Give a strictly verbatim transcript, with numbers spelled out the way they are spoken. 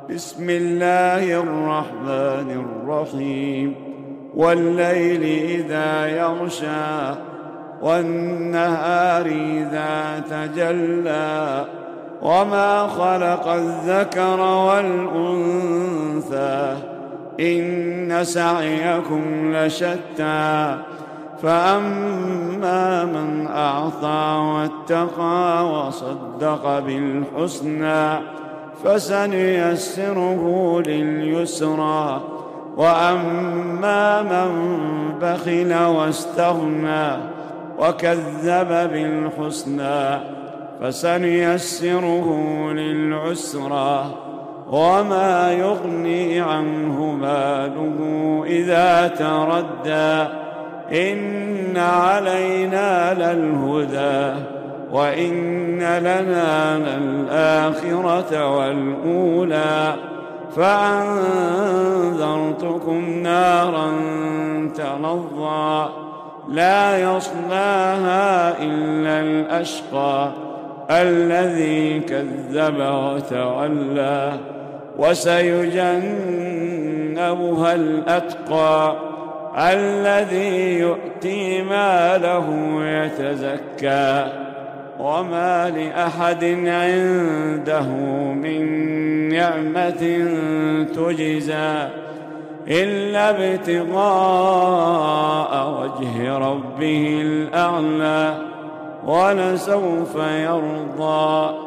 بسم الله الرحمن الرحيم والليل إذا يغشى والنهار إذا تجلى وما خلق الذكر والأنثى إن سعيكم لشتى فأما من أعطى واتقى وصدق بالحسنى فسنيسره لليسرى وأما من بخل واستغنى وكذب بالحسنى فسنيسره للعسرى وما يغني عنه ماله إذا تردى إن علينا للهدى وإن لنا للآخرة والأولى فأنذرتكم نارا تلظى لا يصلاها إلا الأشقى الذي كذب وتولى وسيجنبها الأتقى الذي يؤتي ماله يتزكى وما لأحد عنده من نعمة تجزى إلا ابتغاء وجه ربه الأعلى ولسوف يرضى